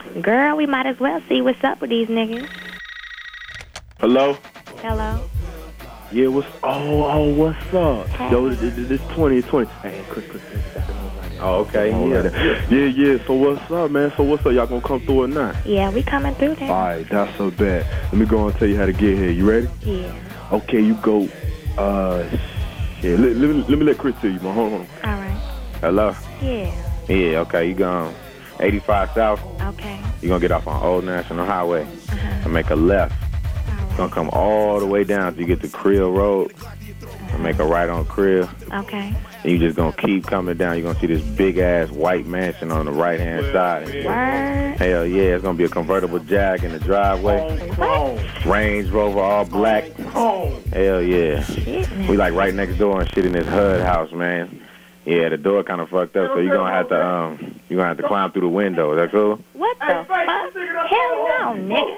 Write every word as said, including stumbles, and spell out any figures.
Girl, we might as well see what's up with these niggas. Hello? Hello? Yeah, what's... Oh, oh, what's up? Hey. Yo, this, this, this twenty, twenty. Hey, Chris, Chris, Chris. Oh, okay, Oh, yeah. yeah. yeah, yeah. So what's up, man? So what's up? Y'all gonna come through or not? Yeah, we coming through there. All right, that's so bad. Let me go and tell you how to get here. You ready? Yeah. Okay, you go. Uh, shit. Let, let, me, let me let Chris tell you, man. Hold on. All right. Hello? Yeah. Yeah, okay, you going eighty-five South. Okay. You're going to get off on Old National Highway Uh-huh. and make a left. All right. Going to come all the way down till you get to Creel Road and make a right on Creel. Okay. And you just going to keep coming down. You're going to see this big-ass white mansion on the right-hand side. Word. Hell yeah, it's going to be a convertible Jag in the driveway. What? Range Rover, all black. Hell yeah. Shit, man. We like right next door and shit in this H U D house, man. Yeah, the door kind of fucked up, so you're going to have to, um, you're going to have to climb through the window. Is that cool? What the fuck? Hell no, nigga.